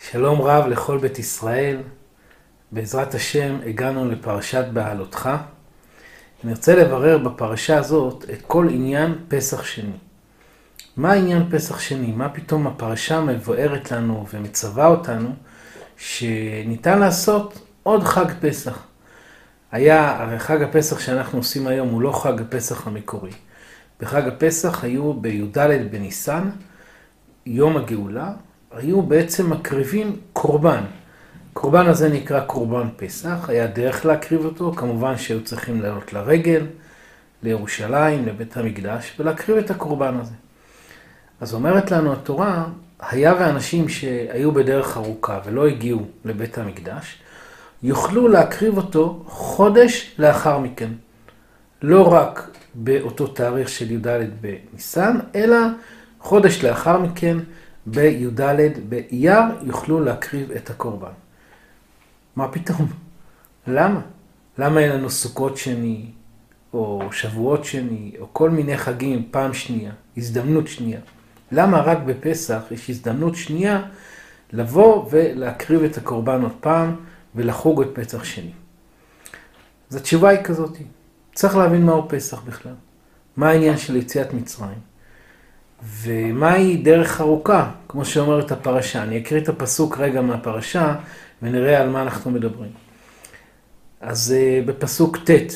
שלום רב לכל בית ישראל, בעזרת השם הגענו לפרשת בעלותך. נרצה לברר בפרשה הזאת את כל עניין פסח שני. מה העניין פסח שני? מה פתאום הפרשה מבוארת לנו ומצווה אותנו שניתן לעשות עוד חג פסח? הרי חג הפסח שאנחנו עושים היום הוא לא חג הפסח המקורי. בחג הפסח היו בי"ד בניסן, יום הגאולה, היו בעצם מקריבים קורבן. קורבן הזה נקרא קורבן פסח, היה דרך להקריב אותו, כמובן שהיו צריכים לעלות לרגל, לירושלים, לבית המקדש, ולהקריב את הקורבן הזה. אז אומרת לנו התורה, היה ואנשים שהיו בדרך ארוכה ולא הגיעו לבית המקדש, יוכלו להקריב אותו חודש לאחר מכן. לא רק באותו תאריך של י"ד בניסן, אלא חודש לאחר מכן, בי"ד באייר יוכלו להקריב את הקורבן. מה פתאום? למה? למה אין לנו סוכות שני, או שבועות שני, או כל מיני חגים פעם שנייה, הזדמנות שנייה? למה רק בפסח יש הזדמנות שנייה לבוא ולהקריב את הקורבן עוד פעם ולחוג את פסח שני? אז התשובה היא כזאת. צריך להבין מהו פסח בכלל. מה העניין של יציאת מצרים? ומהי דרך ארוכה, כמו שאומרת הפרשה. אני אקריא את הפסוק רגע מהפרשה, ונראה על מה אנחנו מדברים. אז בפסוק ט'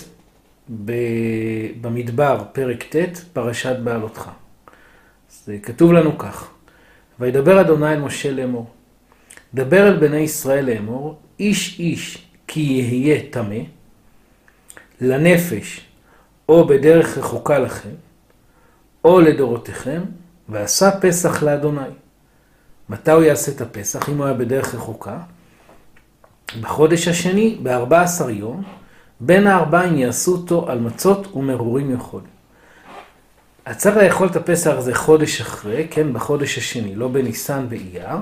במדבר, פרק ט', פרשת בעלותך. אז כתוב לנו כך: וידבר אדוני אל משה לאמור, דבר אל בני ישראל לאמור, איש איש כי יהיה טמא, לנפש או בדרך רחוקה לכם, או לדורותיכם, ועשה פסח לאדוני. מתי הוא יעשה את הפסח? אם הוא היה בדרך רחוקה, בחודש השני, ב-14 יום, בין הארבעים יעשו אותו על מצות ומרורים יאכול. אז צריך לאכול את הפסח הזה חודש אחרי, כן, בחודש השני, לא בניסן באייר,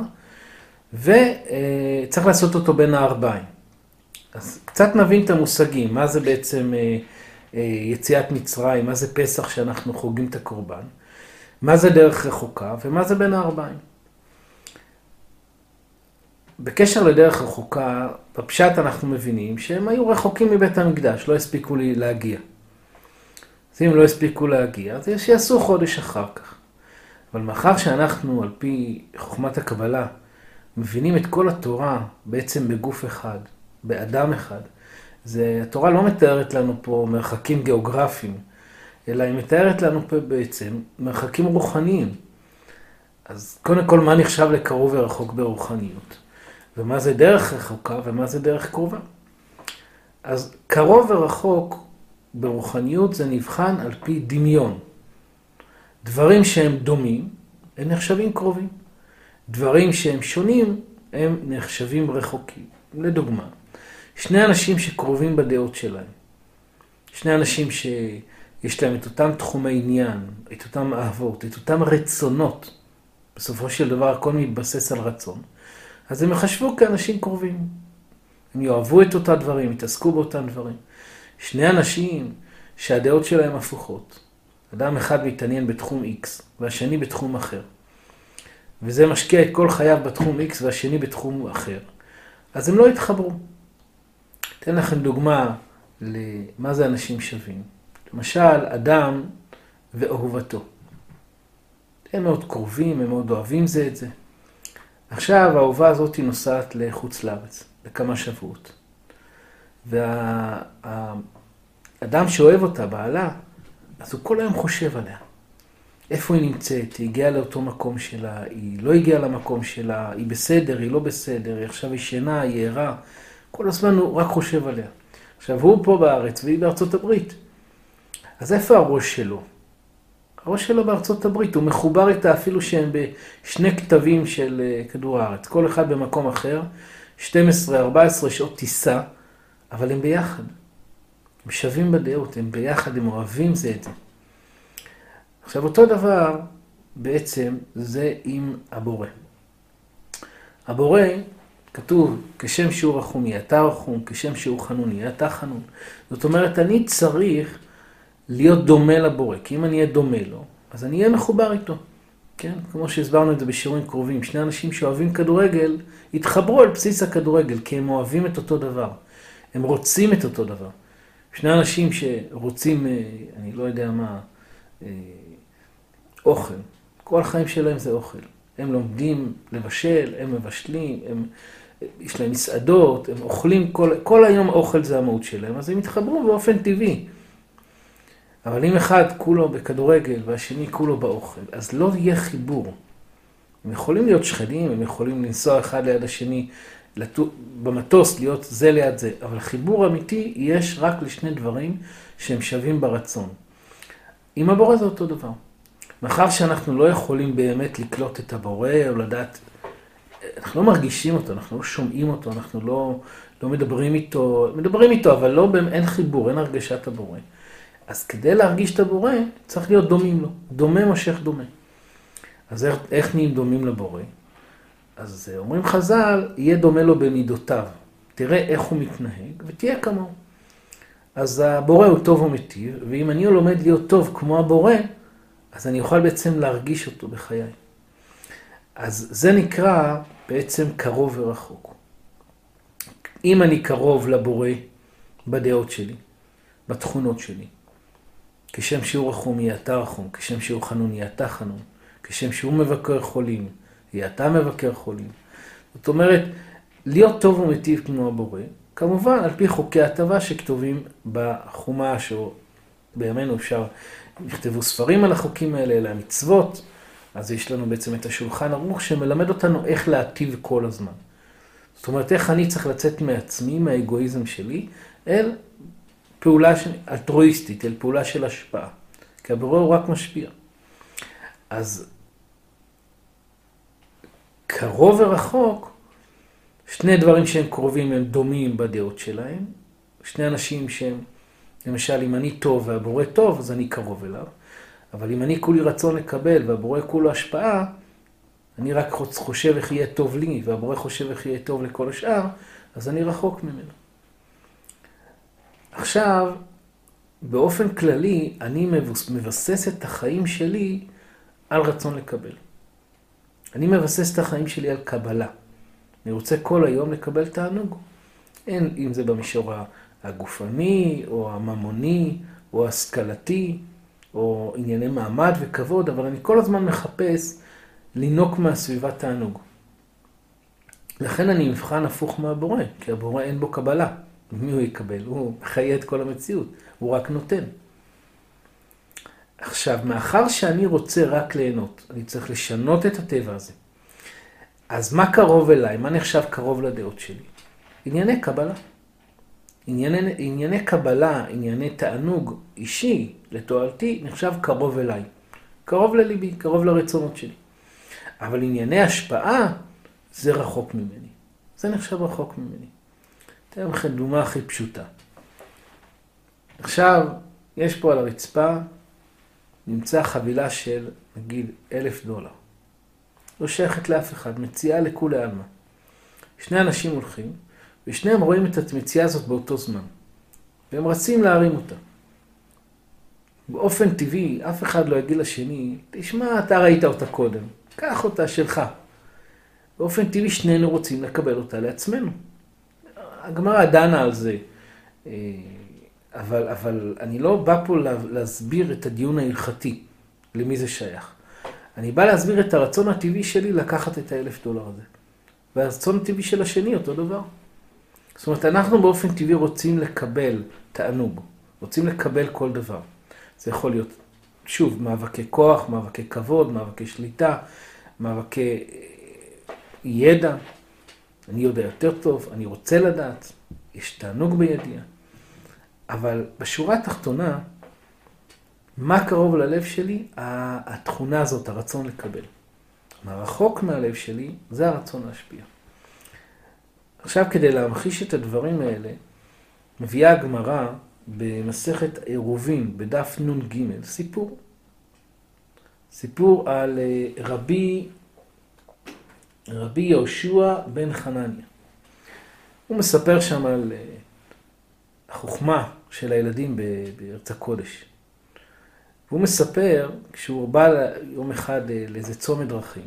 וצריך לעשות אותו בין הארבעים. אז קצת נבין את המושגים, מה זה בעצם יציאת מצרים, מה זה פסח שאנחנו חוגגים את הקורבן, מה זה דרך רחוקה ומה זה בין הארבעים. בקשר לדרך רחוקה, בפשט אנחנו מבינים שהם היו רחוקים מבית המקדש, לא הספיקו להגיע. אז אם לא הספיקו להגיע, אז שיעשו חודש אחר כך. אבל מאחר שאנחנו על פי חוכמת הקבלה מבינים את כל התורה בעצם בגוף אחד, באדם אחד, התורה לא מתארת לנו פה מרחקים גיאוגרפיים, אלא היא מתארת לנו פה בעצם מרחקים רוחניים. אז קודם כל, מה נחשב לקרוב ורחוק ברוחניות? ומה זה דרך רחוקה ומה זה דרך קרובה? אז קרוב ורחוק ברוחניות זה נבחן על פי דמיון. דברים שהם דומים הם נחשבים קרובים. דברים שהם שונים הם נחשבים רחוקים. לדוגמה, שני אנשים שקרובים בדעות שלהם. שני אנשים שיש להם את אותם תחומי עניין, את אותם אהבות, את אותם רצונות. בסופו של דבר הכל מתבסס על רצון. אז הם יחשבו כאנשים קרובים. הם יאהבו את אותם דברים, יתעסקו באותם דברים. שני אנשים שהדעות שלהם הפוכות. אדם אחד מתעניין בתחום X והשני בתחום אחר. וזה משקיע את כל חייו בתחום X והשני בתחום אחר. אז הם לא יתחברו. אתן לכם דוגמה למה זה אנשים שווים. למשל, אדם ואהובתו. הם מאוד קרובים, הם מאוד אוהבים זה את זה. עכשיו האהובה הזאת היא נוסעת לחוץ לארץ, לכמה שבועות. והאדם שאוהב אותה, בעלה, אז הוא כל היום חושב עליה. איפה היא נמצאת? היא הגיעה לאותו מקום שלה, היא לא הגיעה למקום שלה, היא בסדר, היא לא בסדר, היא עכשיו ישנה, היא ערה. כל הזמן הוא רק חושב עליה. עכשיו הוא פה בארץ והיא בארצות הברית. אז איפה הראש שלו? הראש שלו בארצות הברית, הוא מחובר איתה אפילו שהם בשני כתבים של כדור הארץ. כל אחד במקום אחר, 12-14 שעות טיסה, אבל הם ביחד. הם שווים בדעות, הם ביחד, הם אוהבים זה את זה. עכשיו אותו דבר בעצם זה עם הבורא. הבורא כתוב, כשם שהוא רחום יהיה אתה רחום, כשם שהוא חנון יהיה אתה חנון. זאת אומרת, אני צריך להיות דומה לבורא, כי אם אני אהיה דומה לו, אז אני אהיה מחובר איתו. כן? כמו שהסברנו את זה בשיעורים קרובים. שני אנשים שאוהבים כדורגל, התחברו על בסיס הכדורגל, כי הם אוהבים את אותו דבר. הם רוצים את אותו דבר. שני אנשים שרוצים, אני לא יודע מה, אוכל. כל החיים שלהם זה אוכל. הם לומדים לבשל, הם מבשלים, יש להם מסעדות, הם אוכלים, כל היום אוכל זה המהות שלהם, אז הם התחברו באופן טבעי. אבל אם אחד כולו בכדורגל והשני כולו באוכל, אז לא יהיה חיבור. הם יכולים להיות שכנים, הם יכולים לנסוע אחד ליד השני, במטוס להיות זה ליד זה, אבל חיבור אמיתי יש רק לשני דברים שהם שווים ברצון. עם הבורא זה אותו דבר. מאחר שאנחנו לא יכולים באמת לקלוט את הבורא או לדעת, אנחנו לא מרגישים אותו, אנחנו לא שומעים אותו, אנחנו לא מדברים איתו, מדברים איתו, אבל לא, אין חיבור, אין הרגשת הבורא. אז כדי להרגיש את הבורא, צריך להיות דומים לו. דומה מושך דומה. אז איך נהיים דומים לבורא? אז אומרים חז"ל, יהיה דומה לו במידותיו. תראה איך הוא מתנהג ותהיה כמוהו. אז הבורא הוא טוב ומיטיב, ואם אני לומד להיות טוב כמו הבורא, אז אני אוכל בעצם להרגיש אותו בחיי. אז זה נקרא בעצם קרוב ורחוק. אם אני קרוב לבורא בדעות שלי, בתכונות שלי, כשם שהוא רחום יהיה אתה רחום, כשם שהוא חנון יהיה אתה חנון, כשם שהוא מבקר חולים יהיה אתה מבקר חולים. זאת אומרת, להיות טוב ומיטיב כמו הבורא, כמובן על פי חוקי הטבע שכתובים בחומש, או בימינו אפשר, נכתבו ספרים על החוקים האלה, אלה המצוות, אז יש לנו בעצם את השולחן ערוך שמלמד אותנו איך להטיב כל הזמן. זאת אומרת, איך אני צריך לצאת מעצמי, מהאגואיזם שלי, אל פעולה אלטרואיסטית, אל פעולה של השפעה. כי הבורא הוא רק משפיע. אז קרוב ורחוק, שני דברים שהם קרובים הם דומים בדעות שלהם. שני אנשים שהם, למשל, אם אני טוב והבורא טוב, אז אני קרוב אליו. אבל אם אני כולי רצון לקבל והבורא כולו השפעה, אני רק חושב איך יהיה טוב לי, והבורא חושב איך יהיה טוב לכל השאר, אז אני רחוק ממנו. עכשיו, באופן כללי, אני מבסס את החיים שלי על רצון לקבל. אני מבסס את החיים שלי על קבלה. אני רוצה כל היום לקבל תענוג. אין אם זה במישור הגופני, או הממוני, או ההשכלתי, או ענייני מעמד וכבוד, אבל אני כל הזמן מחפש לינוק מהסביבה תענוג. לכן אני מבחן הפוך מהבורא, כי הבורא אין בו קבלה. מי הוא יקבל? הוא חיה את כל המציאות, הוא רק נותן. עכשיו, מאחר שאני רוצה רק ליהנות, אני צריך לשנות את הטבע הזה. אז מה קרוב אליי? מה נחשב קרוב לדעות שלי? ענייני קבלה. ענייני קבלה, ענייני תענוג אישי לתועלתי, נחשב קרוב אליי. קרוב לליבי, קרוב לרצונות שלי. אבל ענייני השפעה, זה רחוק ממני. זה נחשב רחוק ממני. אתן לכם דוגמה הכי פשוטה. עכשיו, יש פה על הרצפה, נמצא חבילה של, נגיד, $1,000. לא שייכת לאף אחד, מציעה לכולי עלמא. שני אנשים הולכים, ושניהם רואים את המציאה הזאת באותו זמן. והם רצים להרים אותה. באופן טבעי, אף אחד לא יגיד לשני, תשמע, אתה ראית אותה קודם, קח אותה שלך. באופן טבעי שנינו רוצים לקבל אותה לעצמנו. הגמרא דנה על זה, אבל אני לא בא פה להסביר את הדיון ההלכתי, למי זה שייך. אני בא להסביר את הרצון הטבעי שלי לקחת את $1,000 הזה. והרצון הטבעי של השני אותו דבר. זאת אומרת, אנחנו באופן טבעי רוצים לקבל תענוג, רוצים לקבל כל דבר. זה יכול להיות, שוב, מאבקי כוח, מאבקי כבוד, מאבקי שליטה, מאבקי ידע. אני יודע יותר טוב, אני רוצה לדעת, יש תענוג בידיעה. אבל בשורה התחתונה, מה קרוב ללב שלי? התכונה הזאת, הרצון לקבל. מה רחוק מהלב שלי, זה הרצון להשפיע. עכשיו, כדי להמחיש את הדברים האלה, מביאה הגמרא במסכת עירובין, בדף נ"ג, סיפור על רבי יהושע בן חנניה. הוא מספר שם על החוכמה של הילדים בארץ הקודש. והוא מספר, כשהוא בא יום אחד לאיזה צומת דרכים,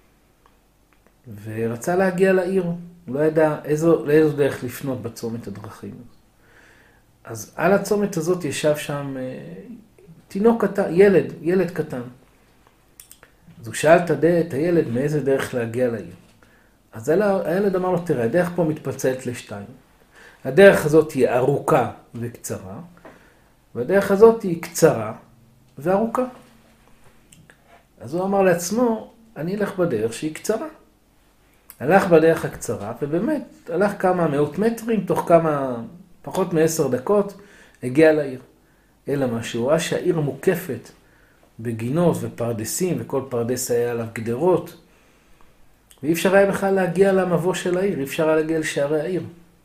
ורצה להגיע לעיר, הוא לא ידע לאיזו דרך לפנות בצומת הדרכים. אז על הצומת הזאת ישב שם תינוק קטן, ילד קטן. אז הוא שאל את הילד מאיזה דרך להגיע לעיר. אז הילד אמר לו, תראה, הדרך פה מתפצלת לשתיים. הדרך הזאת היא ארוכה וקצרה, והדרך הזאת היא קצרה וארוכה. אז הוא אמר לעצמו, אני אלך בדרך שהיא קצרה. הלך בדרך הקצרה, ובאמת הלך כמה מאות מטרים, תוך פחות מ10 דקות, הגיע לעיר. אלא מה שהוא ראה שהעיר מוקפת בגינות ופרדסים, וכל פרדס היה עליו גדרות, ואי אפשר היה בכלל להגיע למבוא של העיר, אי אפשר היה להגיע לשערי העיר.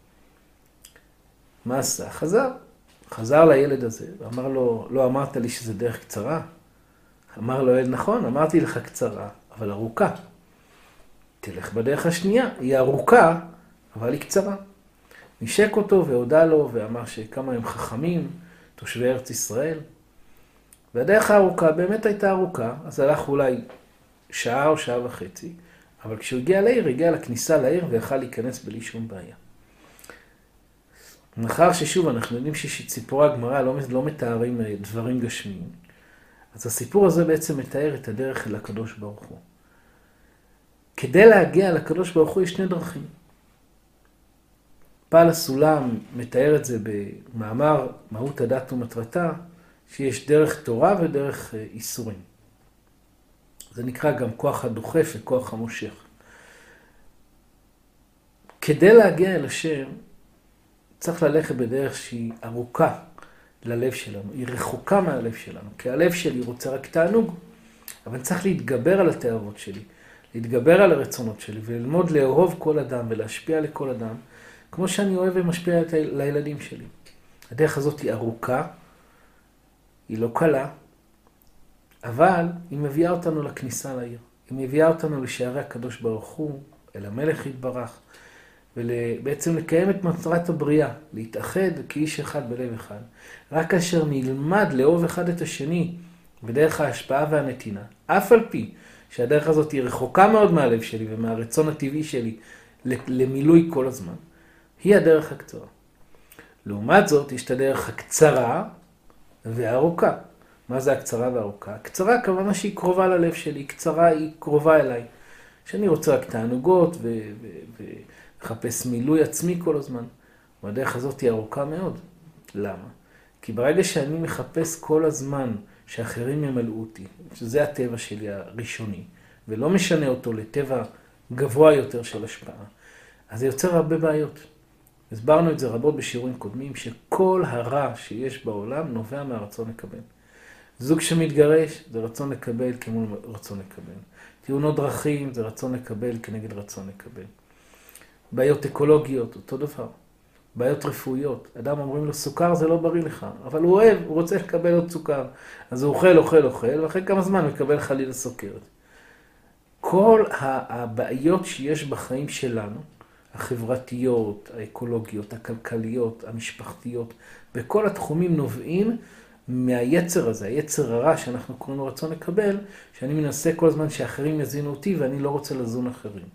מה עשה? חזר לילד הזה, ואמר לו, לא אמרת לי שזה דרך קצרה? אמר לו, נכון, אמרתי לך קצרה, אבל ארוכה. תלך בדרך השנייה, היא ארוכה, אבל היא קצרה. נשק אותו והודע לו, ואמר שכמה הם חכמים, תושבי ארץ ישראל. והדרך הארוכה באמת הייתה ארוכה, אז הלך אולי שעה או שעה וחצי, אבל כשהוא הגיע לעיר, הגיע לכניסה לעיר ויכל להיכנס בלי שום בעיה. מאחר ששוב אנחנו יודעים שציפורי הגמרא לא מתארים דברים גשמיים, אז הסיפור הזה בעצם מתאר את הדרך אל הקדוש ברוך הוא. כדי להגיע לקדוש ברוך הוא יש שני דרכים. בעל הסולם מתאר את זה במאמר מהות הדת ומטרתה, שיש דרך תורה ודרך איסורים. זה נקרא גם כוח הדוחף וכוח המושך. כדי להגיע אל השם, צריך ללכת בדרך שהיא ארוכה ללב שלנו, היא רחוקה מהלב שלנו, כי הלב שלי רוצה רק תענוג, אבל צריך להתגבר על התאוות שלי, להתגבר על הרצונות שלי, וללמוד לאהוב כל אדם ולהשפיע לכל אדם, כמו שאני אוהב ומשפיע לילדים שלי. הדרך הזאת היא ארוכה, היא לא קלה, אבל היא מביאה אותנו לכניסה לעיר. היא מביאה אותנו לשערי הקדוש ברוך הוא, אל המלך יתברך, ובעצם לקיים את מטרת הבריאה, להתאחד כאיש אחד בלב אחד. רק כאשר נלמד לאהוב אחד את השני בדרך ההשפעה והנתינה, אף על פי שהדרך הזאת היא רחוקה מאוד מהלב שלי ומהרצון הטבעי שלי למילוי כל הזמן, היא הדרך הקצרה. לעומת זאת, יש את הדרך הקצרה והארוכה. מה זה הקצרה והארוכה? הקצרה כמובן שהיא קרובה ללב שלי, קצרה היא קרובה אליי. שאני רוצה רק תענוגות וחפש מילוי עצמי כל הזמן. והדרך הזאת היא ארוכה מאוד. למה? כי ברגע שאני מחפש כל הזמן שאחרים ימלאו אותי, שזה הטבע שלי הראשוני, ולא משנה אותו לטבע גבוה יותר של השפעה, אז זה יוצר הרבה בעיות. הסברנו את זה רבות בשיעורים קודמים, שכל הרע שיש בעולם נובע מהרצון לקבל. זוג שמתגרש זה רצון לקבל כמול רצון לקבל. תאונות דרכים זה רצון לקבל כנגד רצון לקבל. בעיות אקולוגיות, אותו דבר. בעיות רפואיות. אדם אומרים לו, סוכר זה לא בריא לך, אבל הוא אוהב, הוא רוצה לקבל עוד סוכר. אז הוא אוכל, ואחרי כמה זמן מקבל חלילה סוכרת. כל הבעיות שיש בחיים שלנו, החברתיות, האקולוגיות, הכלכליות, המשפחתיות, בכל התחומים נובעים מהיצר הזה, היצר הרע שאנחנו קוראים לו רצון לקבל, שאני מנסה כל הזמן שאחרים יזינו אותי ואני לא רוצה לזון אחרים.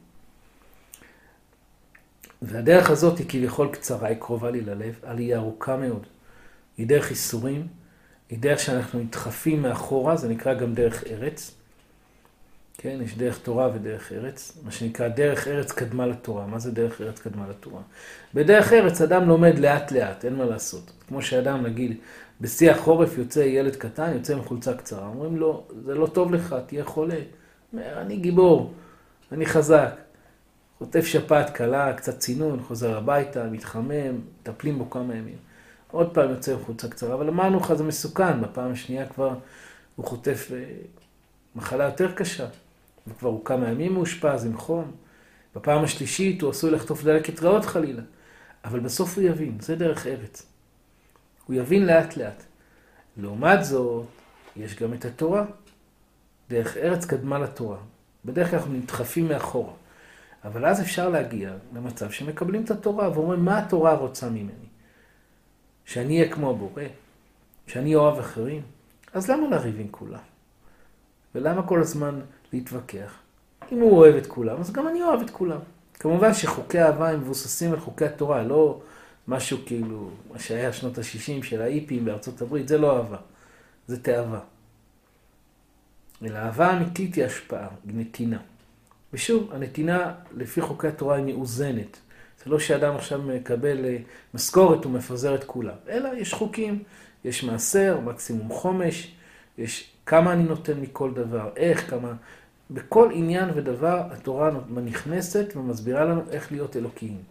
והדרך הזאת היא כביכול קצרה, היא קרובה לי ללב, אבל היא ארוכה מאוד. היא דרך איסורים, היא דרך שאנחנו נדחפים מאחורה, זה נקרא גם דרך ארץ. כן, יש דרך תורה ודרך ארץ, מה שנקרא דרך ארץ קדמה לתורה. מה זה דרך ארץ קדמה לתורה? בדרך ארץ אדם לומד לאט לאט, אין מה לעשות. כמו שאדם, נגיד, בשיא החורף יוצא ילד קטן, יוצא עם חולצה קצרה. אומרים לו, זה לא טוב לך, תהיה חולה. אומר, אני גיבור, אני חזק. חוטף שפעת קלה, קצת צינון, חוזר הביתה, מתחמם, מטפלים בו כמה ימים. עוד פעם יוצא עם חולצה קצרה, אבל אמרנו לך, זה מסוכן. בפעם השנייה כבר הוא חוטף מחלה יותר קשה. וכבר הוא כמה ימים מאושפז עם חום. בפעם השלישית הוא עשוי לחטוף דלקת ריאות חלילה. אבל בסוף הוא יבין, זה דרך ארץ. הוא יבין לאט לאט. לעומת זאת, יש גם את התורה. דרך ארץ קדמה לתורה. בדרך כלל אנחנו נדחפים מאחורה. אבל אז אפשר להגיע למצב שמקבלים את התורה ואומרים, מה התורה רוצה ממני? שאני אהיה כמו הבורא? שאני אוהב אחרים? אז למה לריב עם כולם? ולמה כל הזמן להתווכח? אם הוא אוהב את כולם, אז גם אני אוהב את כולם. כמובן שחוקי האהבה הם מבוססים על חוקי התורה, לא משהו כאילו, מה שהיה שנות ה-60 של האיפים בארצות הברית, זה לא אהבה, זה תאווה. אלא אהבה אמיתית היא השפעה, היא נתינה. ושוב, הנתינה לפי חוקי התורה היא מאוזנת. זה לא שאדם עכשיו מקבל משכורת ומפזר את כולם, אלא יש חוקים, יש מעשר, מקסימום חומש, יש כמה אני נותן מכל דבר, איך, כמה... בכל עניין ודבר התורה נכנסת ומסבירה לנו איך להיות אלוקיים.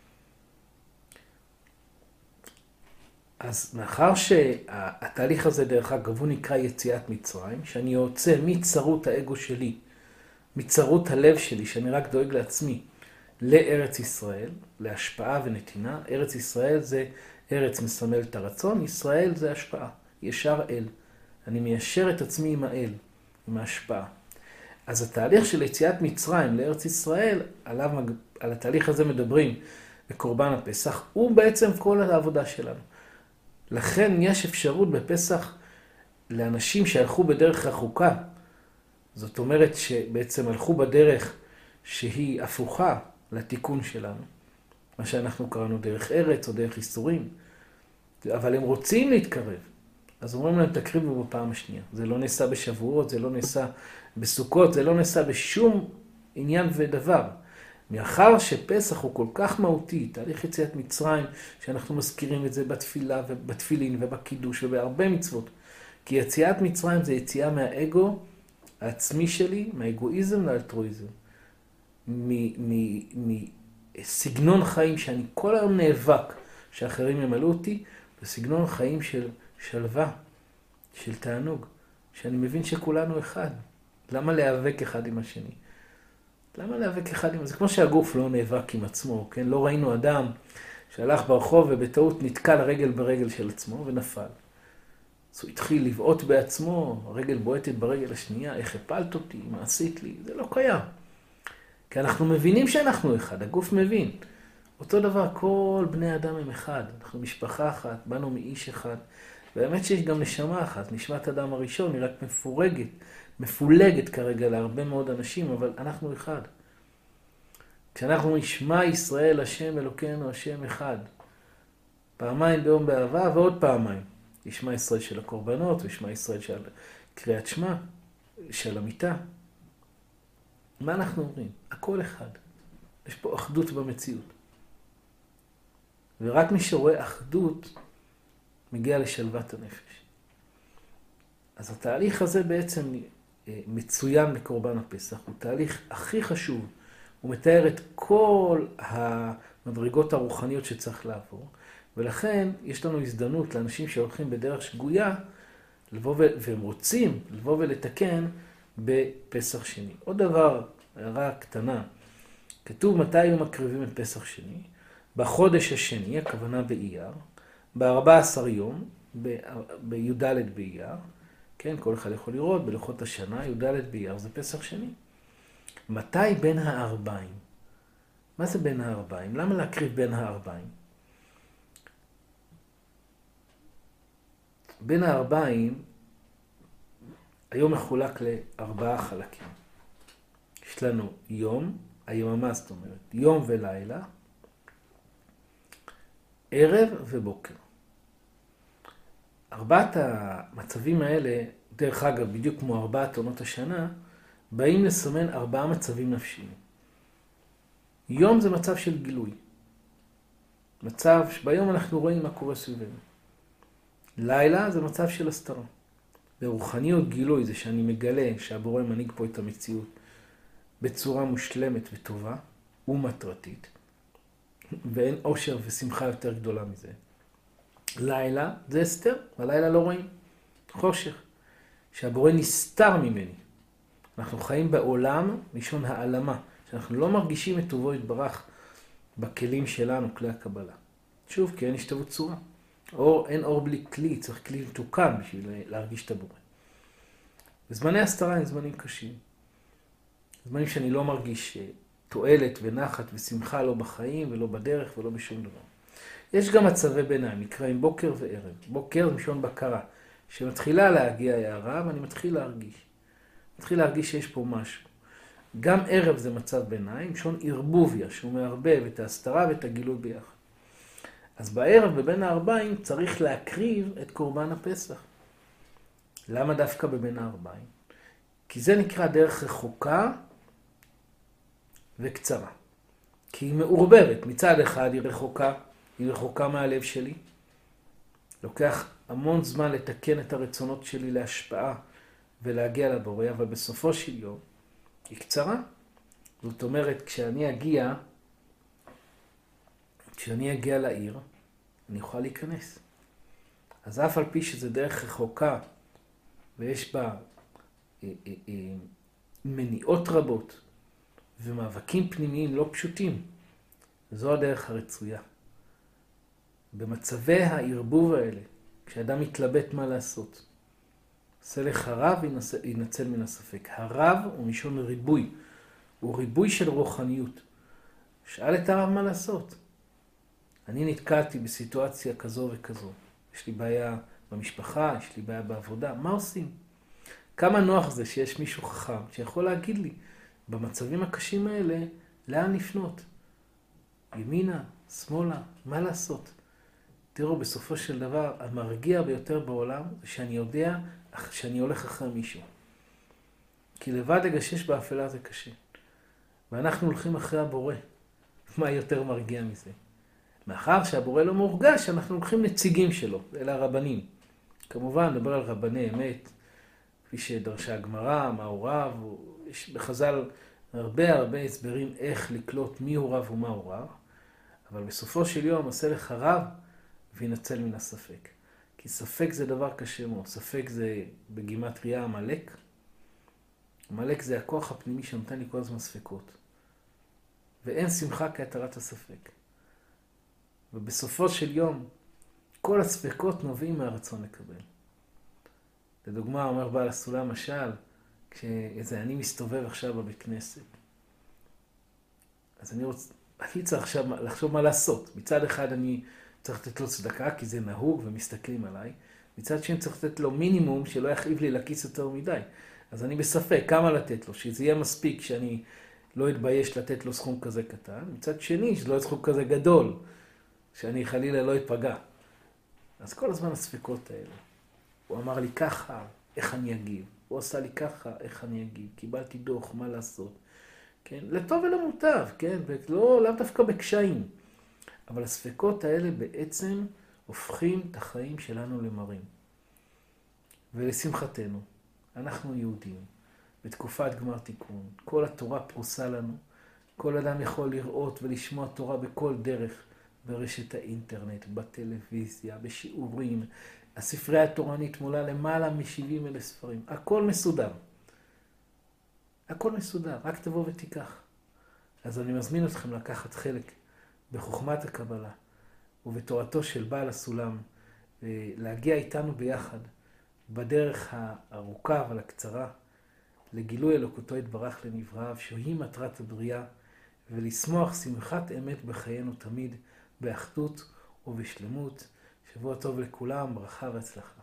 אז מאחר שהתהליך הזה דרך אגב הוא נקרא יציאת מצרים, שאני יוצא מצרות האגו שלי, מצרות הלב שלי, שאני רק דואג לעצמי, לארץ ישראל, להשפעה ונתינה. ארץ ישראל זה ארץ מסמל את הרצון, ישראל זה השפעה, ישר אל. אני מיישר את עצמי עם האל, עם ההשפעה. אז התהליך של יציאת מצרים לארץ ישראל, על התהליך הזה מדברים בקורבן הפסח, הוא בעצם כל העבודה שלנו. לכן יש אפשרות בפסח לאנשים שהלכו בדרך רחוקה, זאת אומרת שבעצם הלכו בדרך שהיא הפוכה לתיקון שלנו, מה שאנחנו קראנו דרך ארץ או דרך איסורים, אבל הם רוצים להתקרב. אז אומרים להם, תקריבו בפעם השנייה. זה לא נעשה בשבועות, זה לא נעשה בסוכות, זה לא נעשה בשום עניין ודבר. מאחר שפסח הוא כל כך מהותי, תהליך יציאת מצרים, שאנחנו מזכירים את זה בתפילה ובתפילין ובקידוש ובהרבה מצוות. כי יציאת מצרים זה יציאה מהאגו העצמי שלי, מהאגואיזם לאלטרואיזם. מסגנון חיים שאני כל היום נאבק שאחרים ימלאו אותי, בסגנון חיים של שלווה, של תענוג, שאני מבין שכולנו אחד. למה להיאבק אחד עם השני? למה להיאבק אחד עם... זה כמו שהגוף לא נאבק עם עצמו, כן? לא ראינו אדם שהלך ברחוב ובטעות נתקל רגל ברגל של עצמו ונפל. אז הוא התחיל לבעוט בעצמו, הרגל בועטת ברגל השנייה, איך הפלת אותי, מה עשית לי? זה לא קיים. כי אנחנו מבינים שאנחנו אחד, הגוף מבין. אותו דבר, כל בני אדם הם אחד. אנחנו משפחה אחת, באנו מאיש אחד. באמת שיש גם נשמה אחת, נשמת אדם הראשון, היא רק מפולגת כרגע להרבה מאוד אנשים, אבל אנחנו אחד. כשאנחנו נשמע ישראל, השם אלוקינו, השם אחד. פעמיים ביום באהבה ועוד פעמיים. ישמע ישראל של הקורבנות, וישמע ישראל של קריאת שמע, של המיטה. מה אנחנו אומרים? הכל אחד. יש פה אחדות במציאות. ורק מי שרואה אחדות, מגיע לשלוות הנפש. אז התהליך הזה בעצם מצוין לקורבן הפסח. הוא תהליך הכי חשוב. הוא מתאר את כל המדרגות הרוחניות שצריך לעבור. ולכן יש לנו הזדמנות לאנשים שהולכים בדרך שגויה, והם רוצים לבוא ולתקן בפסח שני. עוד דבר, הערה קטנה, כתוב מתי היו מקריבים את פסח שני? בחודש השני, הכוונה באייר, ב-14 יום, בי"ד באייר, כן, כל אחד יכול לראות, בלוחות השנה, י"ד באייר, זה פסח שני. מתי בין הערביים? מה זה בין הערביים? למה להקריב בין הערביים? בין הערביים, היום מחולק ל4 חלקים. יש לנו יום, היממה זאת אומרת, יום ולילה, ערב ובוקר. 4 המצבים האלה, דרך אגב, בדיוק כמו 4 עונות השנה, באים לסמן 4 מצבים נפשיים. יום זה מצב של גילוי. מצב שביום אנחנו רואים מה קורה סביבנו. לילה זה מצב של הסתרה. ברוחניות גילוי זה שאני מגלה שהבורא מנהיג פה את המציאות בצורה מושלמת וטובה ומטרתית. ואין אושר ושמחה יותר גדולה מזה. לילה זה הסתר, בלילה לא רואים. חושך. שהבורא נסתר ממני. אנחנו חיים בעולם לישון העלמה, שאנחנו לא מרגישים את טובו יתברך בכלים שלנו, כלי הקבלה. שוב, כי אין השתוות צורה. אין אור בלי כלי, צריך כלי מתוקן בשביל להרגיש את הבורא. וזמני הסתרה הם זמנים קשים. זמנים שאני לא מרגיש תועלת ונחת ושמחה לא בחיים ולא בדרך ולא בשום דבר. יש גם מצבי ביניים, נקראים בוקר וערב. בוקר זה משון בקרה, שמתחילה להגיע הערה, ואני מתחיל להרגיש שיש פה משהו. גם ערב זה מצב ביניים, שעון ערבוביה, שהוא מערבב את ההסתרה ואת הגילוי ביחד. אז בערב בבין הערביים צריך להקריב את קורבן הפסח. למה דווקא בבין הערביים? כי זה נקרא דרך רחוקה וקצרה. כי היא מעורבבת. מצד אחד היא רחוקה מהלב שלי. לוקח המון זמן לתקן את הרצונות שלי להשפעה ולהגיע לבורא, אבל בסופו של יום היא קצרה. זאת אומרת, כשאני אגיע לעיר, אני אוכל להיכנס. אז אף על פי שזה דרך רחוקה, ויש בה מניעות רבות, ומאבקים פנימיים לא פשוטים, זו הדרך הרצויה. במצבי הערבוב האלה, כשאדם מתלבט מה לעשות, עושה לך רב, ינצל מן הספק. הרב הוא מלשון ריבוי, הוא ריבוי של רוחניות. שאל את הרב מה לעשות. אני נתקעתי בסיטואציה כזו וכזו. יש לי בעיה במשפחה, יש לי בעיה בעבודה. מה עושים? כמה נוח זה שיש מישהו חכם שיכול להגיד לי במצבים הקשים האלה לאן לפנות. ימינה, שמאלה, מה לעשות? תראו, בסופו של דבר, המרגיע ביותר בעולם זה שאני יודע שאני הולך אחרי מישהו. כי לבד לגשש באפלה זה קשה. ואנחנו הולכים אחרי הבורא. מה יותר מרגיע מזה? מאחר שהבורא לא מורגש, אנחנו הולכים נציגים שלו, אלה הרבנים. כמובן, נדבר על רבני אמת, כפי שדרשה הגמרא, מה הוא רב, יש בחז"ל הרבה הסברים איך לקלוט מי הוא רב ומה הוא רב, אבל בסופו של יום עשה לך רב וינצל מן הספק. כי ספק זה דבר קשה מאוד. ספק זה בגימטריה עמלק. עמלק זה הכוח הפנימי שנותן לי כל הזמן ספקות. ואין שמחה כהתרת הספק. ובסופו של יום, כל הספקות נובעים מהרצון לקבל. לדוגמה, אומר בעל הסולם משל, אני מסתובב עכשיו בבית כנסת. אז אני צריך עכשיו לחשוב מה לעשות. מצד אחד אני צריך לתת לו צדקה, כי זה נהוג ומסתכלים עליי. מצד שני צריך לתת לו מינימום שלא יכאיב לי לכיס יותר מדי. אז אני בספק כמה לתת לו, שזה יהיה מספיק שאני לא אתבייש לתת לו סכום כזה קטן. מצד שני, שזה לא יהיה סכום כזה גדול, שאני חלילה לא אתפגע. אז כל הזמן הספקות האלה. הוא אמר לי ככה, איך אני אגיב? הוא עשה לי ככה, איך אני אגיב? קיבלתי דוח, מה לעשות? כן? לטוב ולמוטב, כן? לאו דווקא בקשיים. אבל הספקות האלה בעצם הופכים את החיים שלנו למרים. ולשמחתנו, אנחנו יהודים, בתקופת גמר תיקון, כל התורה פרוסה לנו, כל אדם יכול לראות ולשמוע תורה בכל דרך, ברשת האינטרנט, בטלוויזיה, בשיעורים, הספרייה התורנית מולה למעלה מ-70,000 ספרים, הכל מסודר. הכל מסודר, רק תבוא ותיקח. אז אני מזמין אתכם לקחת חלק בחוכמת הקבלה ובתורתו של בעל הסולם, להגיע איתנו ביחד בדרך הארוכה אבל הקצרה, לגילוי אלוקותו יתברך לנבראיו, שהיא מטרת הבריאה, ולשמוח שמחת אמת בחיינו תמיד, באחדות ובשלמות. שבוע טוב לכולם, ברכה והצלחה.